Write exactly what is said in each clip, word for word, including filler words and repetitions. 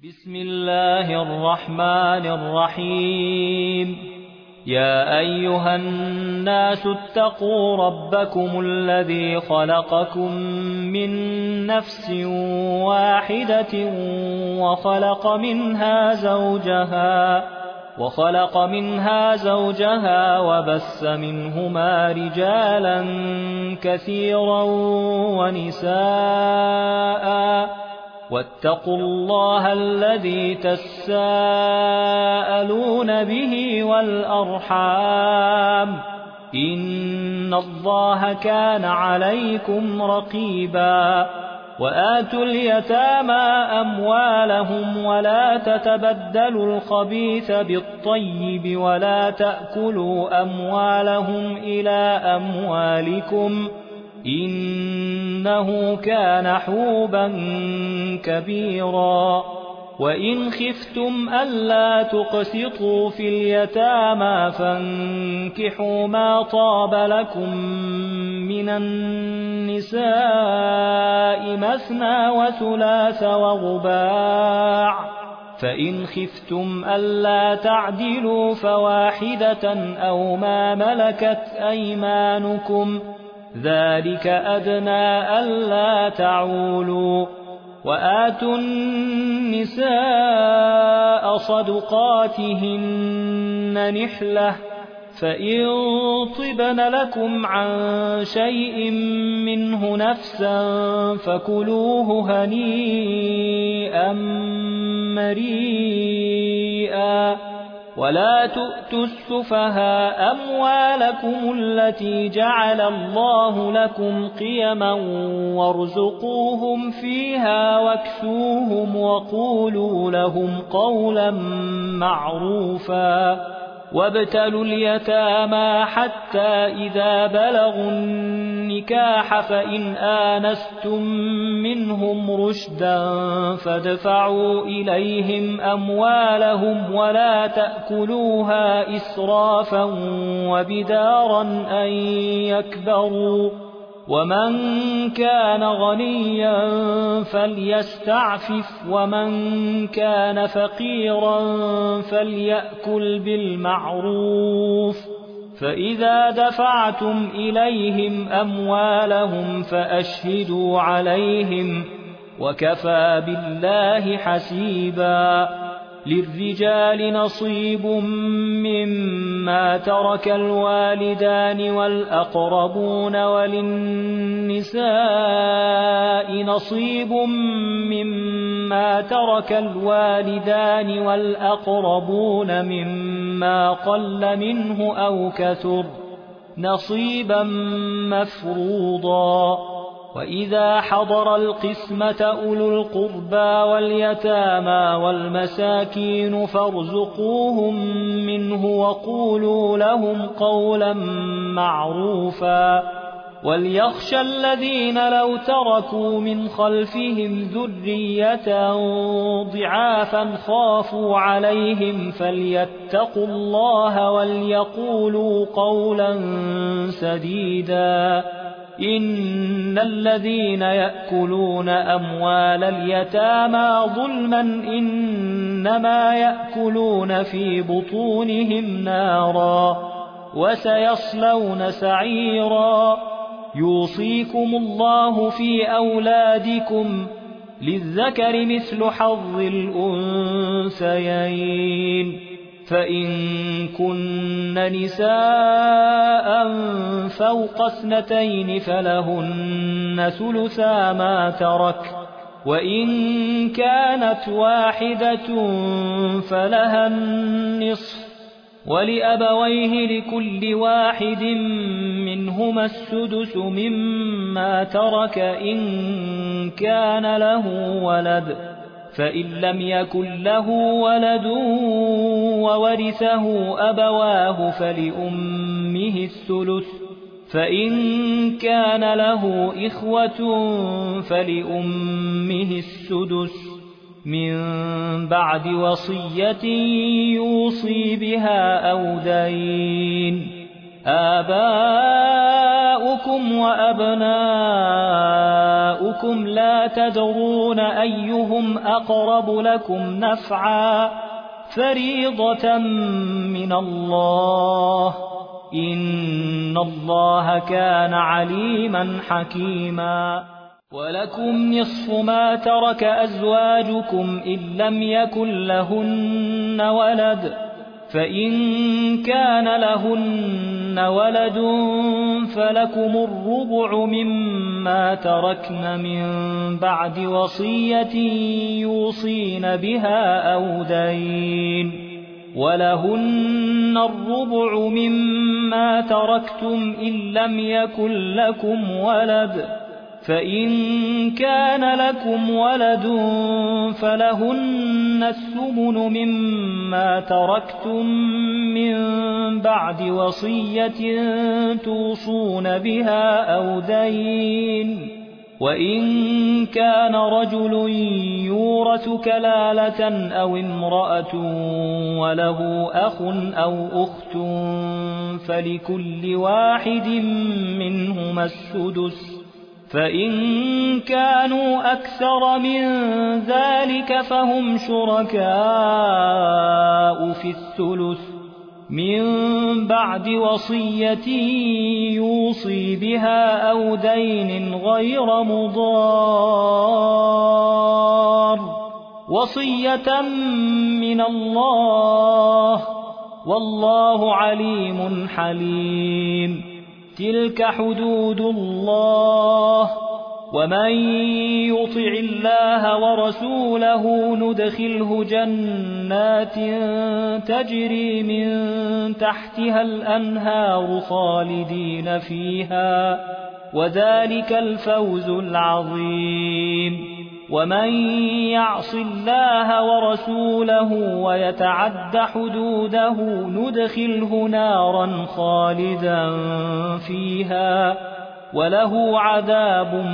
بسم الله الرحمن الرحيم. يا أيها الناس اتقوا ربكم الذي خلقكم من نفس واحدة وخلق منها زوجها وخلق منها زوجها وبث منهما رجالا كثيرا ونساء واتقوا الله الذي تساءلون به والأرحام إن الله كان عليكم رقيبا. وآتوا اليتامى أموالهم ولا تتبدلوا الخبيث بالطيب ولا تأكلوا أموالهم إلى أموالكم إنه كان حوبا كبيرا. وإن خفتم ألا تقسطوا في اليتامى فانكحوا ما طاب لكم من النساء مثنى وثلاث ورباع، فإن خفتم ألا تعدلوا فواحدة أو ما ملكت أيمانكم ذلك أدنى ألا تعولوا. وآتوا النساء صدقاتهن نحلة، فإن طبن لكم عن شيء منه نفسا فكلوه هنيئا مريئا. ولا تؤتوا السفهاء أموالكم التي جعل الله لكم قيما وارزقوهم فيها واكسوهم وقولوا لهم قولا معروفا. وابتلوا اليتامى حتى إذا بلغوا النكاح فإن آنستم منهم رشدا فادفعوا إليهم أموالهم ولا تأكلوها إسرافا وبدارا أن يكبروا. ومن كان غنيا فليستعفف ومن كان فقيرا فليأكل بالمعروف. فإذا دفعتم إليهم أموالهم فأشهدوا عليهم وكفى بالله حسيبا. للرجال نصيب مما ترك الوالدان والأقربون وللنساء نصيب مما ترك الوالدان والأقربون مما قل منه أو كثر نصيبا مفروضا. وإذا حضر القسمة أولو القربى واليتامى والمساكين فارزقوهم منه وقولوا لهم قولا معروفا. وليخشى الذين لو تركوا من خلفهم ذرية ضعافا خافوا عليهم فليتقوا الله وليقولوا قولا سديدا. إن الذين يأكلون أموال اليتامى ظلما إنما يأكلون في بطونهم نارا وسيصلون سعيرا. يوصيكم الله في أولادكم للذكر مثل حظ الأنثيين. فإن كن نساء فوق اثنتين فلهن ثلثا ما ترك، وإن كانت واحدة فلها النصف، ولأبويه لكل واحد منهما السدس مما ترك إن كان له ولد، فإن لم يكن له ولد وورثه أبواه فلأمه الثلث، فإن كان له إخوة فلأمه السدس من بعد وصية يوصي بها أو دين. آباؤكم أزواجكم وأبناؤكم لا تدرون أيهم أقرب لكم نفعا فريضة من الله إن الله كان عليما حكيما ولكم نصف ما ترك أزواجكم إن لم يكن لهن ولد فإن كان لهن ولد فلكم الربع مما تركن من بعد وصية يوصين بها أو دين ولهن الربع مما تركتم إن لم يكن لكم ولد فإن كان لكم ولد فلهن الثمن مما تركتم من بعد وصية توصون بها أو دين وإن كان رجل يورث كلالة أو امرأة وله أخ أو أخت فلكل واحد منهما السدس فإن كانوا أكثر من ذلك فهم شركاء في الثلث من بعد وصية يوصي بها أو دين غير مضار وصية من الله والله عليم حليم تلك حدود الله ومن يطع الله ورسوله ندخله جنات تجري من تحتها الأنهار خالدين فيها وذلك الفوز العظيم ومن يعص الله ورسوله ويتعد حدوده ندخله نارا خالدا فيها وله عذاب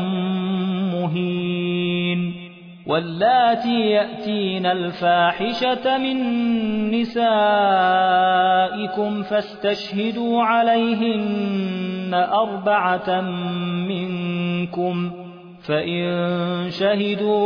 مهين واللاتي يأتين الفاحشة من نسائكم فاستشهدوا عليهن أربعة منكم فإن شهدوا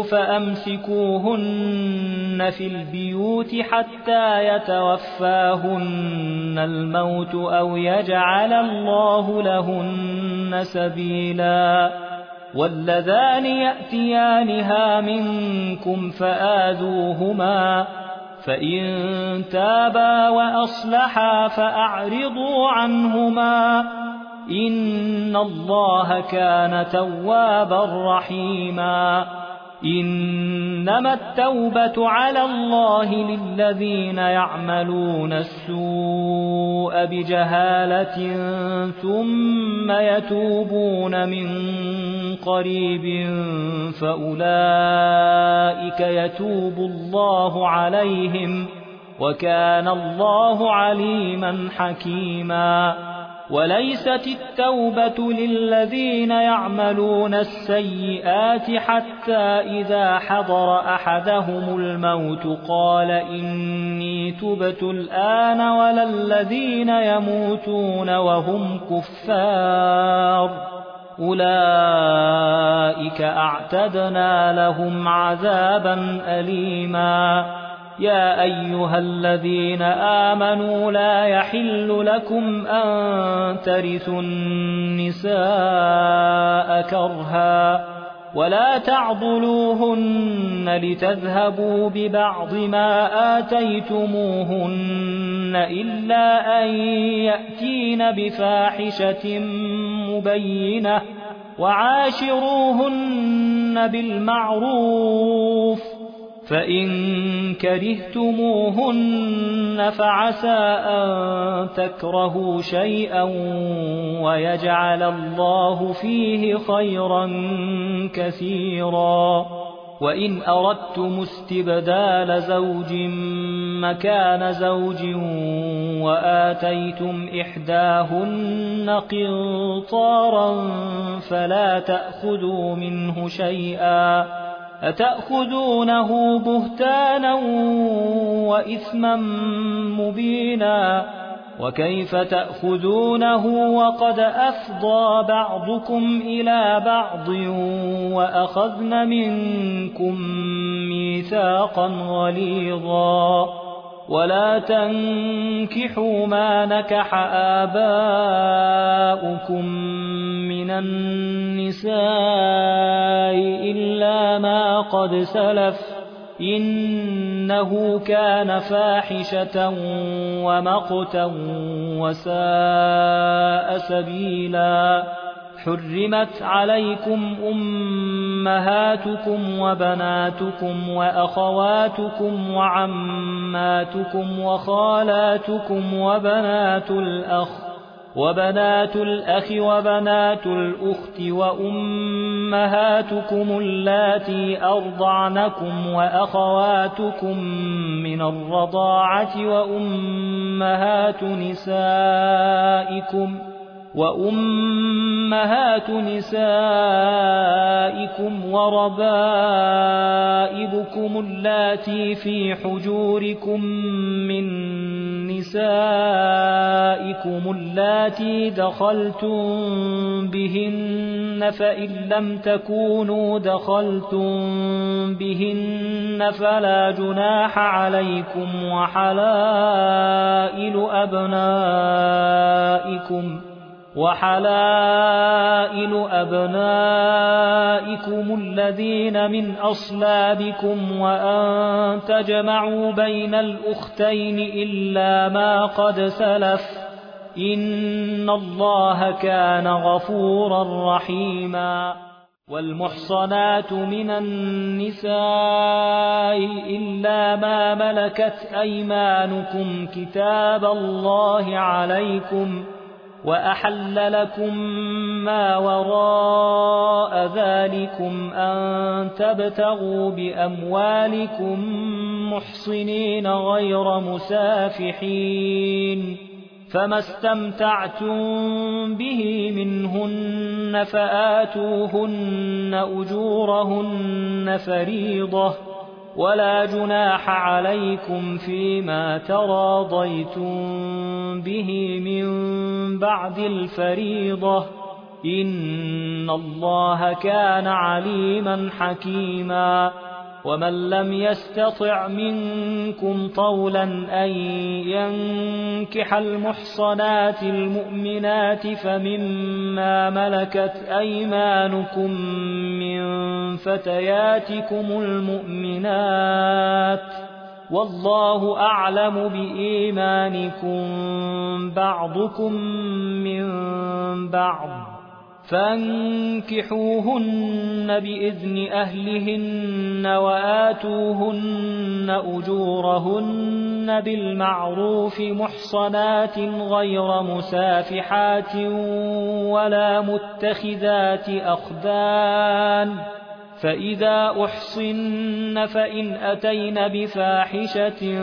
فأمسكوهن في البيوت حتى يتوفاهن الموت أو يجعل الله لهن سبيلا واللذان يأتيانها منكم فآذوهما فإن تابا وأصلحا فأعرضوا عنهما إن الله كان توابا رحيما إنما التوبة على الله للذين يعملون السوء بجهالة ثم يتوبون من قريب فأولئك يتوب الله عليهم وكان الله عليما حكيما وليست التوبة للذين يعملون السيئات حتى إذا حضر أحدهم الموت قال إني تبت الآن ولا الذين يموتون وهم كفار أولئك أعتدنا لهم عذابا أليما يا أيها الذين آمنوا لا يحل لكم أن ترثوا النساء كرها ولا تعضلوهن لتذهبوا ببعض ما آتيتموهن إلا أن يأتين بفاحشة مبينة وعاشروهن بالمعروف فإن كرهتموهن فعسى أن تكرهوا شيئا ويجعل الله فيه خيرا كثيرا وإن أردتم استبدال زوج مكان زوج وآتيتم إحداهن قنطارا فلا تأخذوا منه شيئا أتأخذونه بهتانا وإثما مبينا وكيف تأخذونه وقد أفضى بعضكم إلى بعض وأخذن منكم ميثاقا غليظا ولا تنكحوا ما نكح آباؤكم من النساء إلا ما قد سلف إنه كان فاحشة ومقتا وساء سبيلا حرمت عليكم أمهاتكم وبناتكم وأخواتكم وعماتكم وخالاتكم وبنات الأخ وبنات الأخ وبنات الأخت وأمهاتكم اللاتي أرضعنكم وأخواتكم من الرضاعة وأمهات نسائكم وأمهات نسائكم وربائبكم اللاتي في حجوركم من نسائكم اللاتي دخلتم بهن فإن لم تكونوا دخلتم بهن فلا جناح عليكم وحلائل أبنائكم وحلائل أبنائكم الذين من أصلابكم وأن تجمعوا بين الأختين إلا ما قد سلف إن الله كان غفورا رحيما والمحصنات من النساء إلا ما ملكت أيمانكم كتاب الله عليكم وأحل لكم ما وراء ذلكم أن تبتغوا بأموالكم محصنين غير مسافحين فما استمتعتم به منهن فآتوهن أجورهن فريضة ولا جناح عليكم فيما تراضيتم به من بعد الفريضة إن الله كان عليما حكيما ومن لم يستطع منكم طولا أن ينكح المحصنات المؤمنات فمما ملكت أيمانكم من فتياتكم المؤمنات والله أعلم بإيمانكم بعضكم من بعض فانكحوهن بإذن أهلهن وآتوهن أجورهن بالمعروف محصنات غير مسافحات ولا متخذات أخدان فإذا أحصن فإن أتين بفاحشة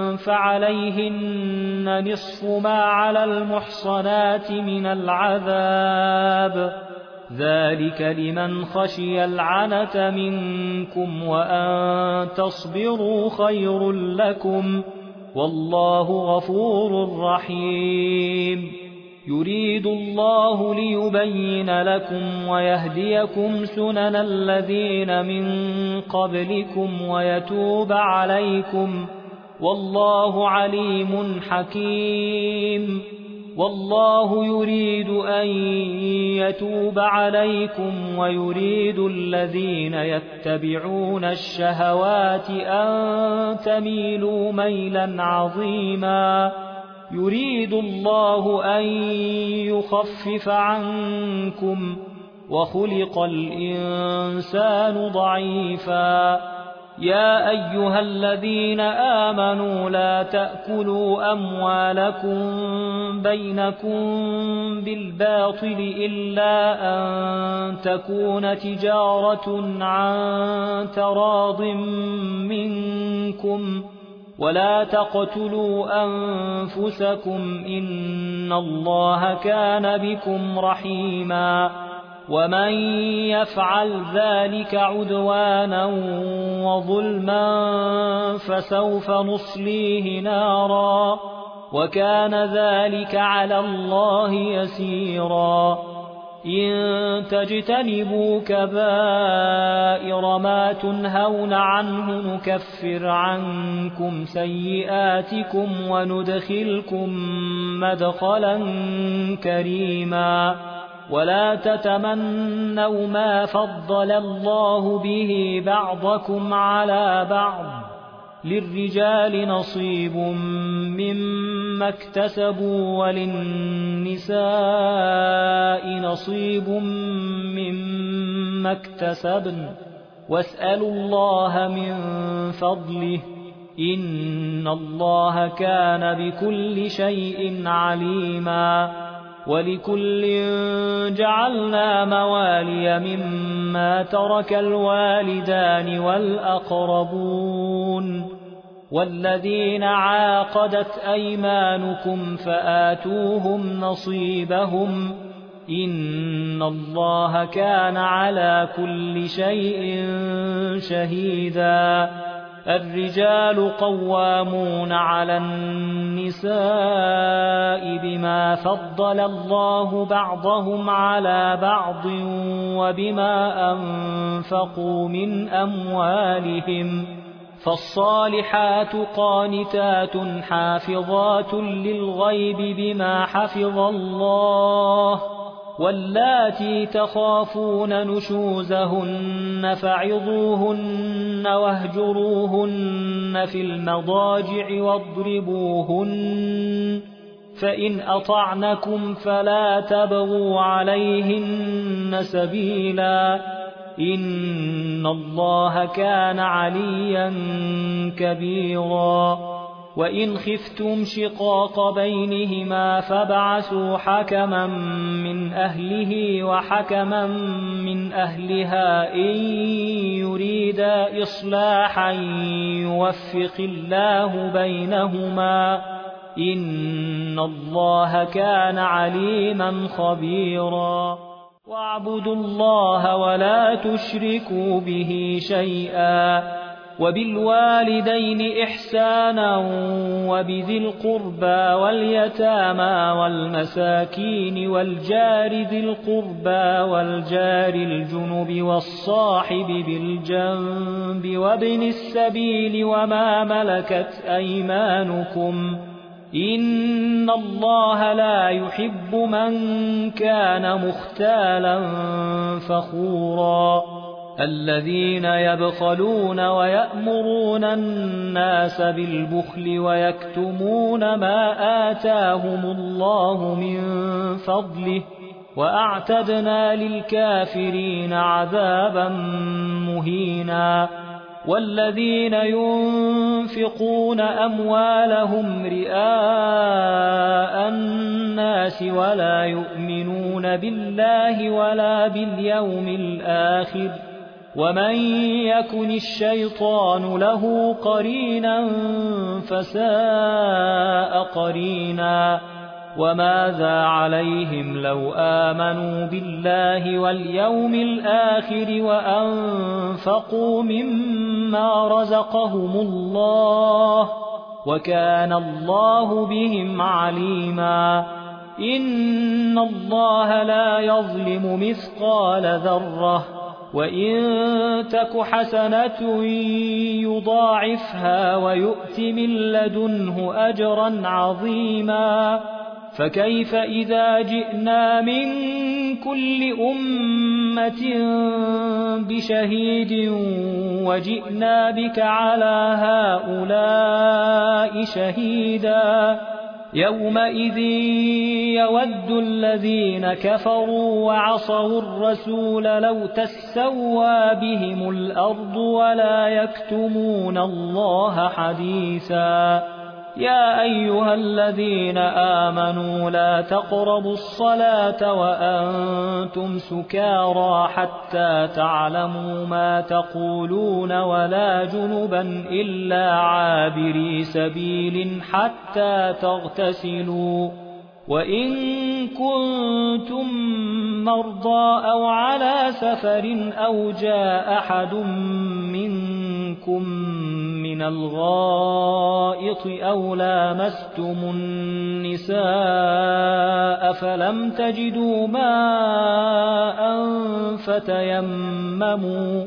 فعليهن نصف ما على المحصنات من العذاب ذلك لمن خشي العنة منكم وأن تصبروا خير لكم والله غفور رحيم يريد الله ليبين لكم ويهديكم سنن الذين من قبلكم ويتوب عليكم والله عليم حكيم والله يريد أن يتوب عليكم ويريد الذين يتبعون الشهوات أن تميلوا ميلا عظيما يريد الله أن يخفف عنكم وخلق الإنسان ضعيفا يا أيها الذين آمنوا لا تأكلوا أموالكم بينكم بالباطل إلا أن تكون تجارة عن تراض منكم ولا تقتلوا أنفسكم إن الله كان بكم رحيما ومن يفعل ذلك عدوانا وظلما فسوف نصليه نارا وكان ذلك على الله يسيرا إن تجتنبوا كبائر ما تنهون عنه نكفر عنكم سيئاتكم وندخلكم مدخلا كريما ولا تتمنوا ما فضل الله به بعضكم على بعض للرجال نصيب مما اكتسبوا وللنساء نصيب مما اكتسبن واسألوا الله من فضله إن الله كان بكل شيء عليما ولكل جعلنا موالي مما ترك الوالدان والأقربون والذين عاقدت أيمانكم فآتوهم نصيبهم إن الله كان على كل شيء شهيدا الرجال قوامون على النساء بما فضل الله بعضهم على بعض وبما أنفقوا من أموالهم فالصالحات قانتات حافظات للغيب بما حفظ الله واللاتي تخافون نشوزهن فعظوهن واهجروهن في المضاجع واضربوهن فإن أطعنكم فلا تبغوا عليهن سبيلا إن الله كان عليا كبيرا وإن خفتم شقاق بينهما فابعثوا حكما من أهله وحكما من أهلها إن يريدا إصلاحا يوفق الله بينهما إن الله كان عليما خبيرا واعبدوا الله ولا تشركوا به شيئا وبالوالدين إحسانا وبذي القربى واليتامى والمساكين والجار ذي القربى والجار الجنب والصاحب بالجنب وابن السبيل وما ملكت أيمانكم إن الله لا يحب من كان مختالا فخورا الذين يبخلون ويأمرون الناس بالبخل ويكتمون ما آتاهم الله من فضله وأعتدنا للكافرين عذابا مهينا والذين ينفقون أموالهم رئاء الناس ولا يؤمنون بالله ولا باليوم الآخر ومن يكن الشيطان له قرينا فساء قرينا وماذا عليهم لو آمنوا بالله واليوم الآخر وأنفقوا مما رزقهم الله وكان الله بهم عليما إن الله لا يظلم مثقال ذرة وإن تك حسنة يضاعفها ويؤت من لدنه أجرا عظيما فكيف إذا جئنا من كل أمة بشهيد وجئنا بك على هؤلاء شهيدا يومئذ يود الذين كفروا وعصوا الرسول لو تسوى بهم الأرض ولا يكتمون الله حديثا يا أيها الذين آمنوا لا تقربوا الصلاة وأنتم سكارى حتى تعلموا ما تقولون ولا جنبا إلا عابري سبيل حتى تغتسلوا وإن كنتم مرضى أو على سفر أو جاء أحد منكم من الغائط أو لامستم النساء فلم تجدوا ماء فتيمموا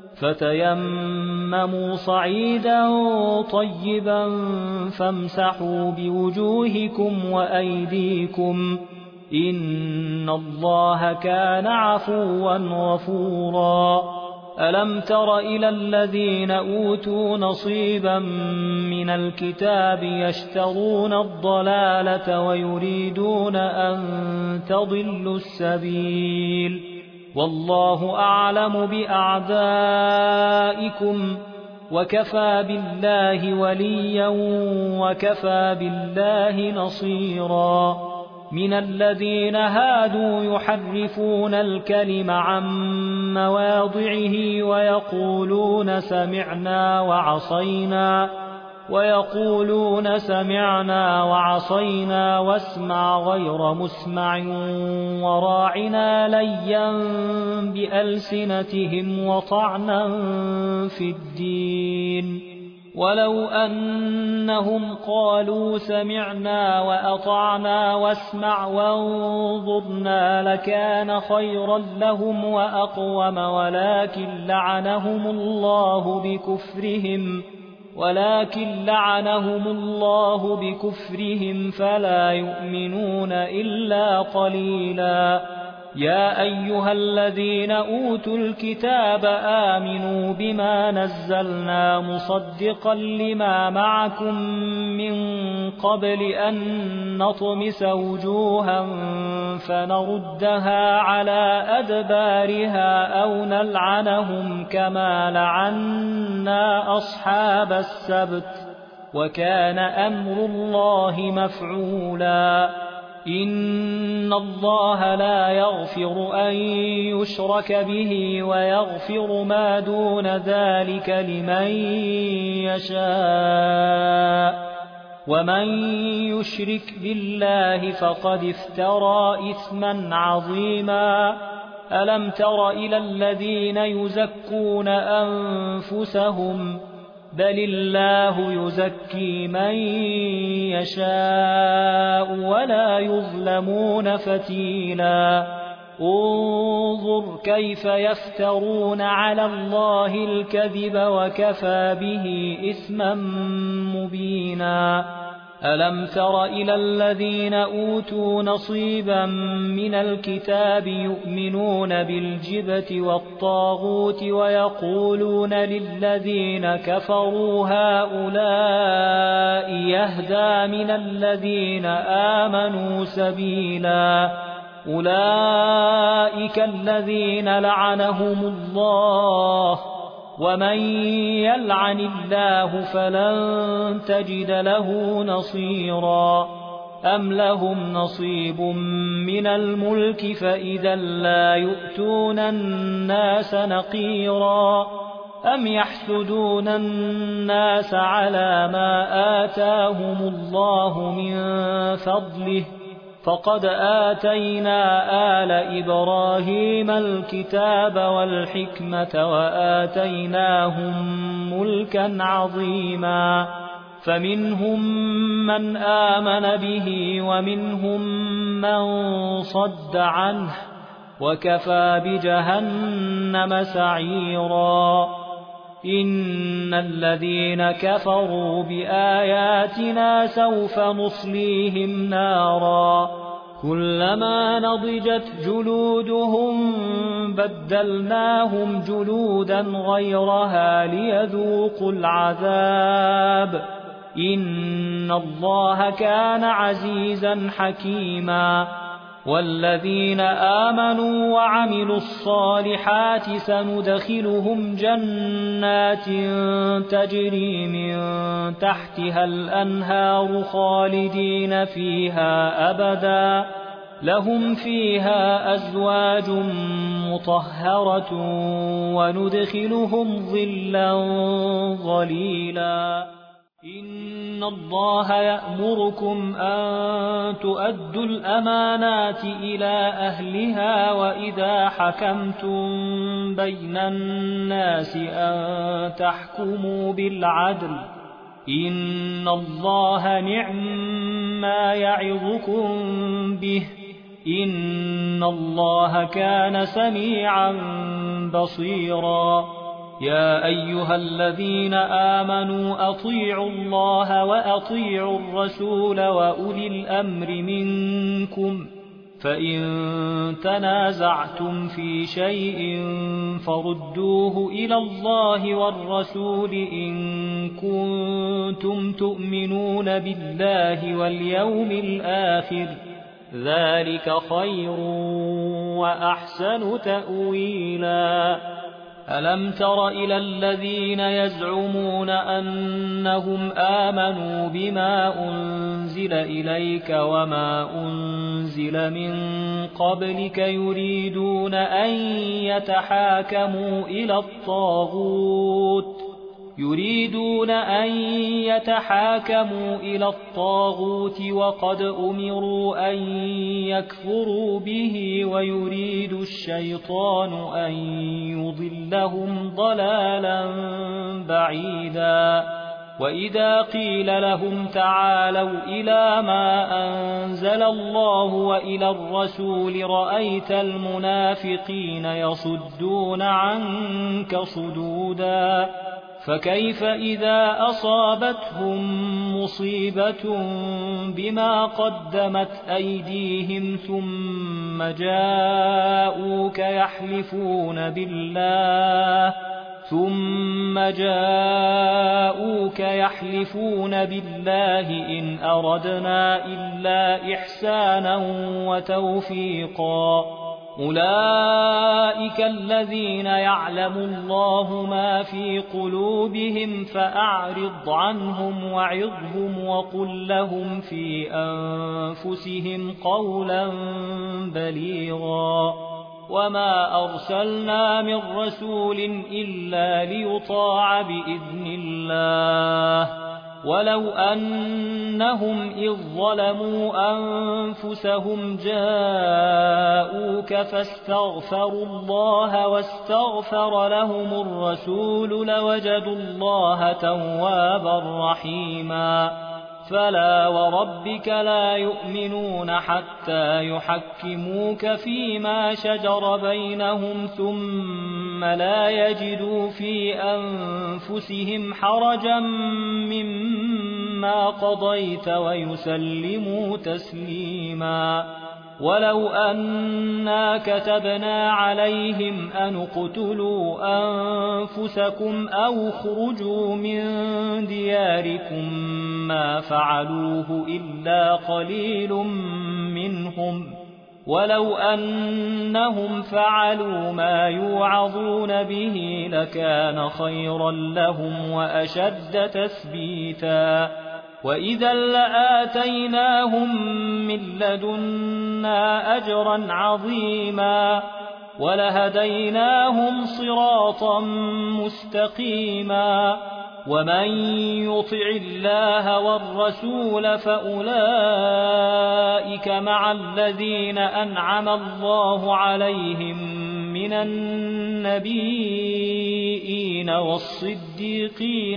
فتيمموا صعيدا طيبا فامسحوا بوجوهكم وأيديكم إن الله كان عفوا غفورا ألم تر إلى الذين أوتوا نصيبا من الكتاب يشترون الضلالة ويريدون أن تضلوا السبيل والله أعلم بأعدائكم وكفى بالله وليا وكفى بالله نصيرا من الذين هادوا يحرفون الكلم عن مواضعه ويقولون سمعنا وعصينا ويقولون سمعنا وعصينا واسمع غير مسمع وراعنا ليا بألسنتهم وطعنا في الدين ولو أنهم قالوا سمعنا وأطعنا واسمع وانظرنا لكان خيرا لهم وأقوم ولكن لعنهم الله بكفرهم ولكن لعنهم الله بكفرهم فلا يؤمنون إلا قليلا يا أيها الذين أوتوا الكتاب آمنوا بما نزلنا مصدقا لما معكم من قبل أن نطمس وجوها فنردها على أدبارها أو نلعنهم كما لعنا أصحاب السبت وكان أمر الله مفعولا إن الله لا يغفر أن يشرك به ويغفر ما دون ذلك لمن يشاء ومن يشرك بالله فقد افترى إثما عظيما ألم تر إلى الذين يزكون أنفسهم بل الله يزكي من يشاء ولا يظلمون فتيلا انظر كيف يفترون على الله الكذب وكفى به إثما مبينا ألم تر إلى الذين أوتوا نصيبا من الكتاب يؤمنون بالجبت والطاغوت ويقولون للذين كفروا هؤلاء يهدى من الذين آمنوا سبيلا أولئك الذين لعنهم الله ومن يلعن الله فلن تجد له نصيرا أم لهم نصيب من الملك فإذا لا يؤتون الناس نقيرا أم يحسدون الناس على ما آتاهم الله من فضله فقد آتينا آل إبراهيم الكتاب والحكمة وآتيناهم ملكا عظيما فمنهم من آمن به ومنهم من صد عنه وكفى بجهنم سعيرا إن الذين كفروا بآياتنا سوف نصليهم نارا كلما نضجت جلودهم بدلناهم جلودا غيرها ليذوقوا العذاب إن الله كان عزيزا حكيما والذين آمنوا وعملوا الصالحات سندخلهم جنات تجري من تحتها الأنهار خالدين فيها أبدا لهم فيها أزواج مطهرة وندخلهم ظلا ظليلا إن الله يأمركم أن تؤدوا الأمانات إلى أهلها وإذا حكمتم بين الناس أن تحكموا بالعدل إن الله نعم ما يعظكم به إن الله كان سميعا بصيرا يا أيها الذين آمنوا أطيعوا الله وأطيعوا الرسول وأولي الأمر منكم فإن تنازعتم في شيء فردوه إلى الله والرسول إن كنتم تؤمنون بالله واليوم الآخر ذلك خير وأحسن تأويلا ألم تر إلى الذين يزعمون أنهم آمنوا بما أنزل إليك وما أنزل من قبلك يريدون أن يتحاكموا إلى الطاغوت يريدون أن يتحاكموا إلى الطاغوت وقد أمروا أن يكفروا به ويريد الشيطان أن يضلهم ضلالا بعيدا وإذا قيل لهم تعالوا إلى ما أنزل الله وإلى الرسول رأيت المنافقين يصدون عنك صدودا فكيف إذا أصابتهم مصيبة بما قدمت أيديهم ثم جاءوك يحلفون بالله ثم جاءوك يحلفون بالله إن أردنا إلا إحسانا وتوفيقا أولئك الذين يعلم الله ما في قلوبهم فأعرض عنهم وعظهم وقل لهم في أنفسهم قولا بليغا وما أرسلنا من رسول إلا ليطاع بإذن الله ولو أنهم إذ ظلموا أنفسهم جاءوك فاستغفروا الله واستغفر لهم الرسول لوجدوا الله توابا رحيما فلا وربك لا يؤمنون حتى يحكموك فيما شجر بينهم ثم لا يجدوا في أنفسهم حرجا مما قضيت ويسلموا تسليما ولو أنا كتبنا عليهم أن اقتلوا أنفسكم أو اخرجوا من دياركم ما فعلوه إلا قليل منهم ولو أنهم فعلوا ما يوعظون به لكان خيرا لهم وأشد تثبيتا وإذا لآتيناهم من لدنا أجرا عظيما ولهديناهم صراطا مستقيما ومن يطع الله والرسول فأولئك مع الذين أنعم الله عليهم من النبيين والصديقين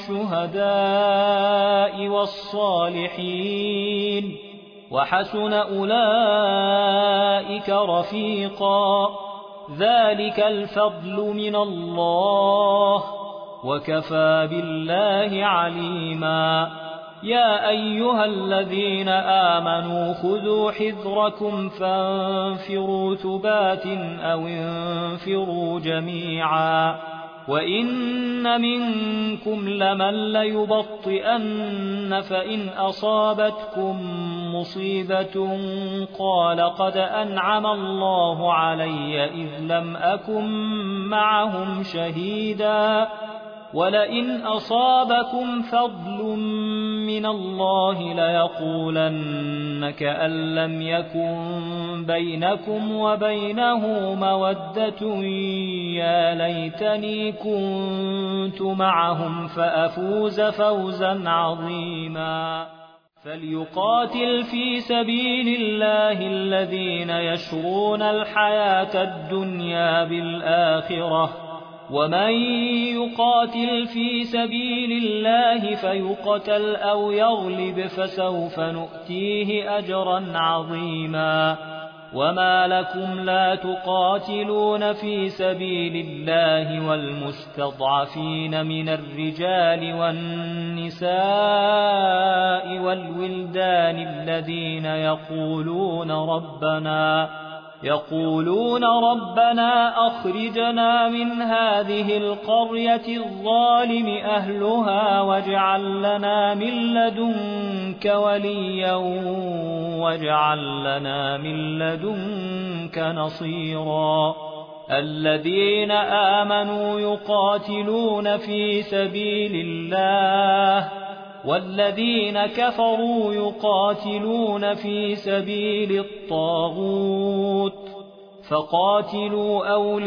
والشهداء والصالحين وحسن أولئك رفيقا ذلك الفضل من الله وكفى بالله عليما يا أيها الذين آمنوا خذوا حذركم فانفروا ثبات أو انفروا جميعا وإن منكم لمن ليبطئن فإن أصابتكم مصيبة قال قد أنعم الله علي إذ لم أكن معهم شهيدا ولئن أصابكم فضل من الله ليقولن كأن لم يكن بينكم وبينه مودة يا ليتني كنت معهم فأفوز فوزا عظيما فليقاتل في سبيل الله الذين يشرون الحياة الدنيا بالآخرة ومن يقاتل في سبيل الله فيقتل أو يغلب فسوف نؤتيه أجرا عظيما وما لكم لا تقاتلون في سبيل الله والمستضعفين من الرجال والنساء والولدان الذين يقولون ربنا يقولون ربنا أخرجنا من هذه القرية الظالم أهلها واجعل لنا من لدنك وليا واجعل لنا من لدنك نصيرا الذين آمنوا يقاتلون في سبيل الله والذين كفروا يقاتلون في سبيل الطاغوت فقاتلوا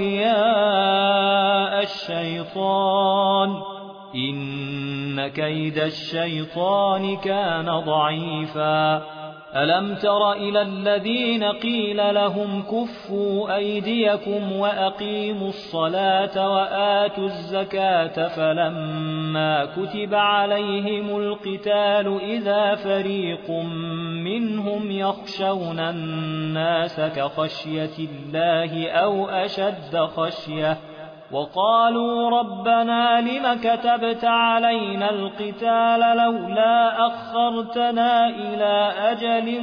أولياء الشيطان إن كيد الشيطان كان ضعيفا ألم تر إلى الذين قيل لهم كفوا أيديكم وأقيموا الصلاة وآتوا الزكاة فلما كتب عليهم القتال إذا فريق منهم يخشون الناس كخشية الله أو أشد خشية وقالوا ربنا لم كتبت علينا القتال لولا أخرتنا إلى أجل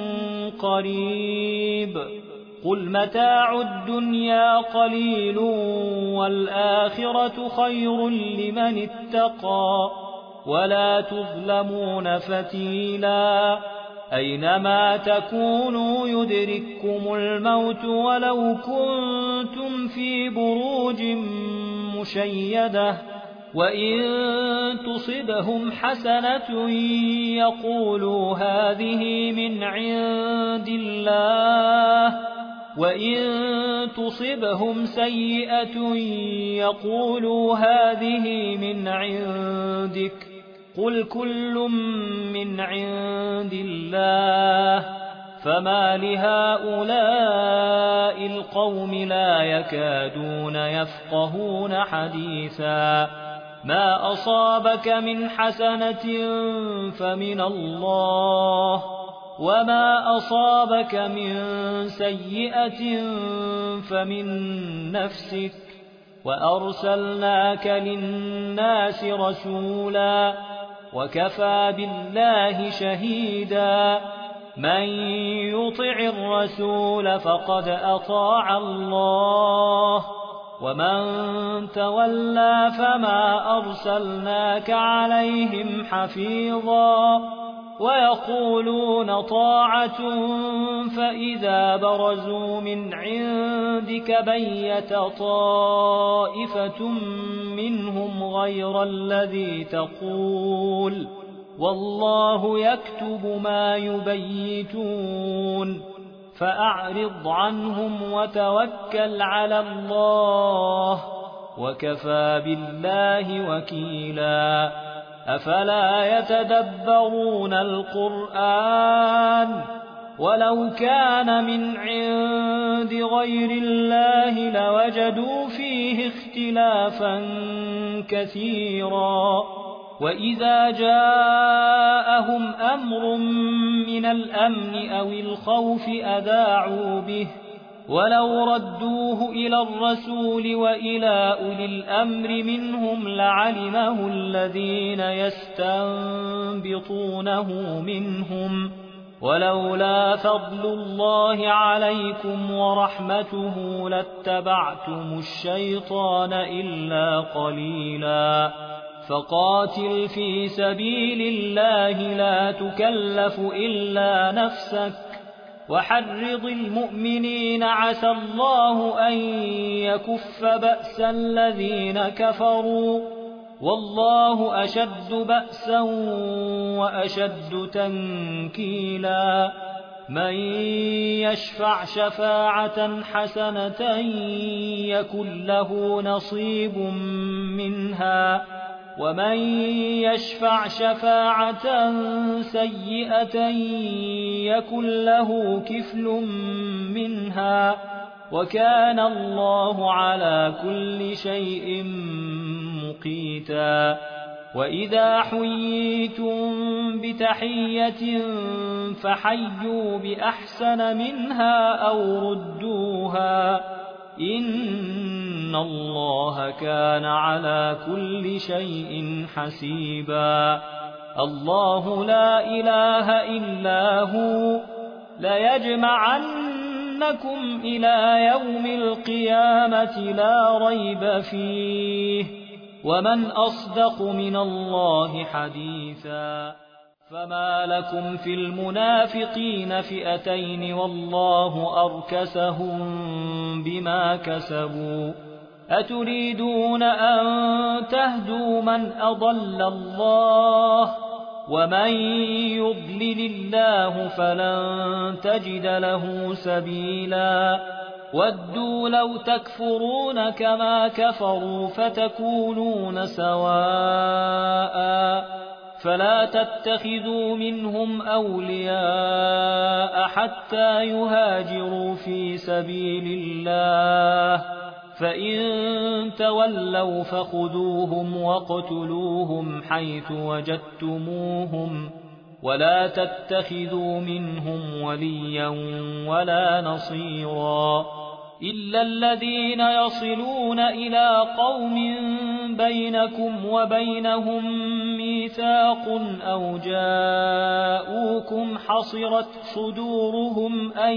قريب قل متاع الدنيا قليل والآخرة خير لمن اتقى ولا تظلمون فتيلا أينما تكونوا يدرككم الموت ولو كنتم في بروج مشيدة وإن تصبهم حسنة يقولوا هذه من عند الله وإن تصبهم سيئة يقولوا هذه من عندك قل كل من عند الله فما لهؤلاء القوم لا يكادون يفقهون حديثا ما أصابك من حسنة فمن الله وما أصابك من سيئة فمن نفسك وأرسلناك للناس رسولا وكفى بالله شهيدا من يطع الرسول فقد أطاع الله ومن تولى فما أرسلناك عليهم حفيظا ويقولون طاعة فإذا برزوا من عندك بيت طائفة منهم غير الذي تقول والله يكتب ما يبيتون فأعرض عنهم وتوكل على الله وكفى بالله وكيلا أفلا يتدبرون القرآن ولو كان من عند غير الله لوجدوا فيه اختلافا كثيرا وإذا جاءهم أمر من الأمن أو الخوف أذاعوا به ولو ردوه إلى الرسول وإلى أولي الأمر منهم لعلمه الذين يستنبطونه منهم ولولا فضل الله عليكم ورحمته لاتبعتم الشيطان إلا قليلا فقاتل في سبيل الله لا تكلف إلا نفسك وحرض المؤمنين عسى الله أن يكف بأس الذين كفروا والله أشد بأسا وأشد تنكيلا من يشفع شفاعة حسنة يكن له نصيب منها ومن يشفع شفاعة سيئة يكن له كفل منها وكان الله على كل شيء مقيتا وإذا حييتم بتحية فحيوا بأحسن منها أو ردوها إن الله كان على كل شيء حسيبا الله لا إله إلا هو ليجمعنكم إلى يوم القيامة لا ريب فيه ومن أصدق من الله حديثا فما لكم في المنافقين فئتين والله أركسهم بما كسبوا أتريدون أن تهدوا من أضل الله ومن يضلل الله فلن تجد له سبيلا ودوا لو تكفرون كما كفروا فتكونون سواء فلا تتخذوا منهم أولياء حتى يهاجروا في سبيل الله فإن تولوا فخذوهم واقتلوهم حيث وجدتموهم ولا تتخذوا منهم وليا ولا نصيرا إلا الذين يصلون إلى قوم بينكم وبينهم ميثاق أو جاءوكم حصرت صدورهم أن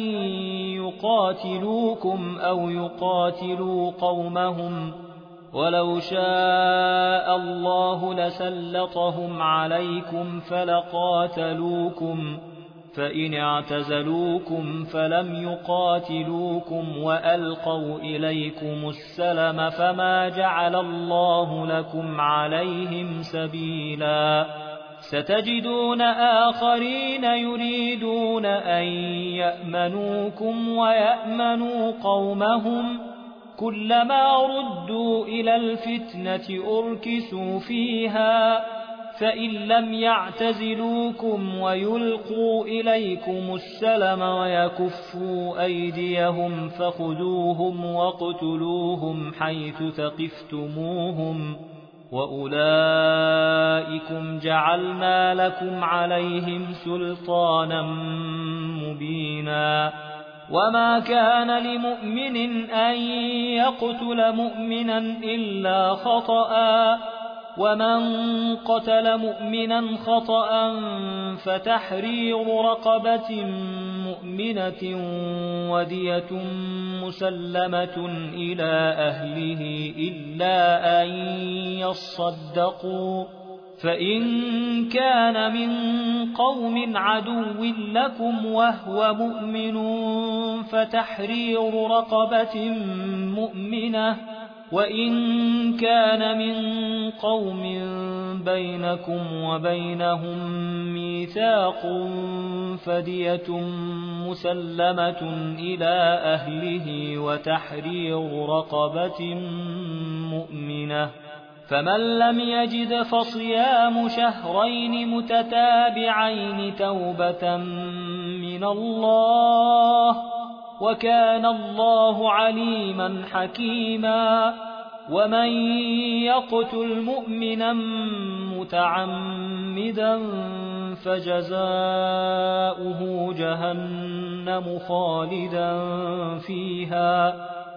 يقاتلوكم أو يقاتلوا قومهم ولو شاء الله لسلطهم عليكم فلقاتلوكم فإن اعتزلوكم فلم يقاتلوكم وألقوا إليكم السلم فما جعل الله لكم عليهم سبيلا ستجدون آخرين يريدون أن يأمنوكم ويأمنوا قومهم كلما ردوا إلى الفتنة أركسوا فيها فإن لم يعتزلوكم ويلقوا إليكم السلم ويكفوا أيديهم فخذوهم واقتلوهم حيث ثقفتموهم وأولئكم جعلنا لكم عليهم سلطانا مبينا وما كان لمؤمن أن يقتل مؤمنا إلا خطأ ومن قتل مؤمنا خطأ فتحرير رقبة مؤمنة ودية مسلمة إلى أهله إلا أن يصدقوا فإن كان من قوم عدو لكم وهو مؤمن فتحرير رقبة مؤمنة وإن كان من قوم بينكم وبينهم ميثاق فدية مسلمة إلى أهله وتحرير رقبة مؤمنة فمن لم يجد فصيام شهرين متتابعين توبة من الله وكان الله عليما حكيما ومن يقتل مؤمنا متعمدا فجزاؤه جهنم خالدا فيها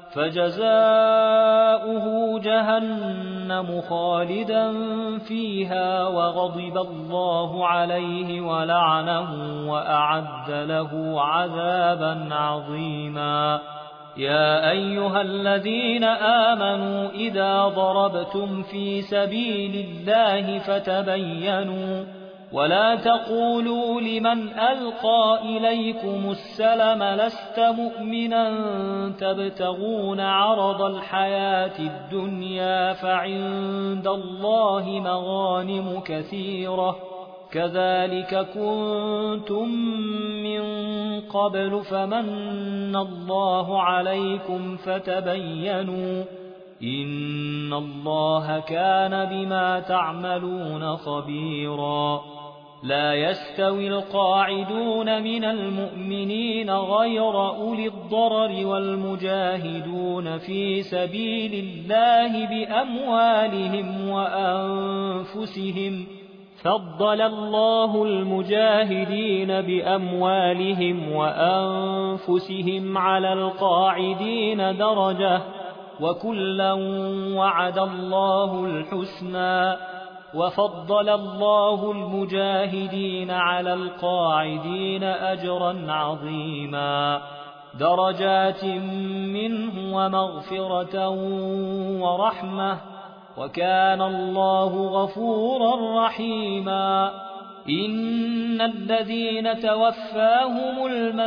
فجزاؤه جهنم خالدا فيها وغضب الله عليه ولعنه وأعد له عذابا عظيما يا أيها الذين آمنوا إذا ضربتم في سبيل الله فتبينوا ولا تقولوا لمن ألقى إليكم السلم لست مؤمنا تبتغون عرض الحياة الدنيا فعند الله مغانم كثيرة كذلك كنتم من قبل فمن الله عليكم فتبينوا إن الله كان بما تعملون خبيرا لا يستوي القاعدون من المؤمنين غير أولي الضرر والمجاهدون في سبيل الله بأموالهم وأنفسهم فضل الله المجاهدين بأموالهم وأنفسهم على القاعدين درجة وكلا وعد الله الحسنى وفضل الله المجاهدين على القاعدين أجرا عظيما درجات منه ومغفرة ورحمة وكان الله غفورا رحيما إن الذين توفاهم